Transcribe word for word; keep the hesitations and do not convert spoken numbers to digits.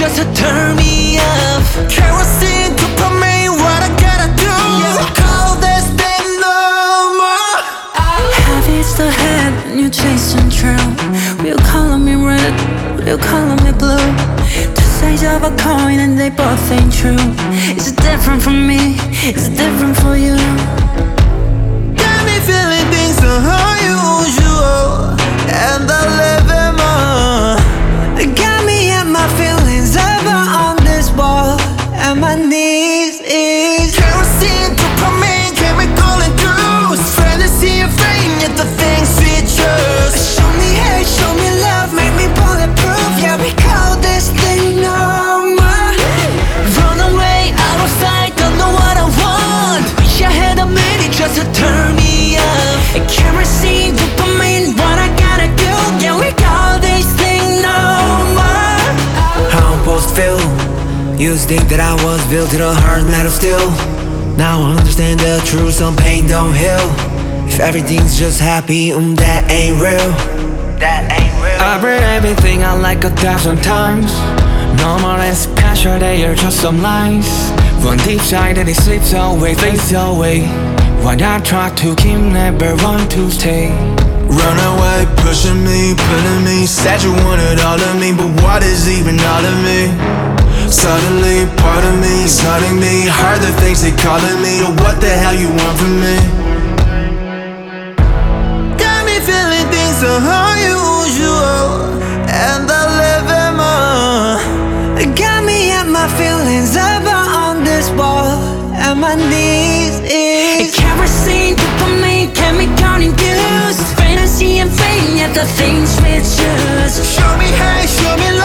just to turn me off. Kerosene, dopamine, what I gotta do? Yeah, we call this thing normal. Habits the head and you're chasing true. We'll color me red, we'll color me blue. Two sides of a coin and they both ain't true. It's different for me, it's different for you. Got me feeling things unusual, and I live in more. Got me and my feelings ever on this wall, and my knees is Kerosene, dopamine, chemical induced. Fantasy and fame, yet the things we choose. show me hate, show me love, make me bulletproof. Yeah, we call this thing normal. Run away, out of sight, don't know what I want. Wish I had a minute just to turn me off. Kerosene, dopamine, what I gotta do? Yeah, we call this thing normal. How I'm supposed to feel? Used to think that I was built to the hard metal steel. Now I understand the truth, some pain don't heal. If everything's just happy, um, that ain't real. That ain't real. I've read everything I like a thousand times. Normal and special, they are just some lies. One deep side and it slips away, fades away. What I try to keep, never want to stay. Run away, pushing me, pulling me. Said you wanted all of me, but what is even all of me? Suddenly, part of me is hurting me. Heard the things they calling me. What the hell you want from me? Got me feeling things so unusual, and I live in more. Got me and my feelings ever on this wall, and my knees is kerosene, dopamine, chemical induced. Fantasy and fame, yet the things we choose. Show me hate, show me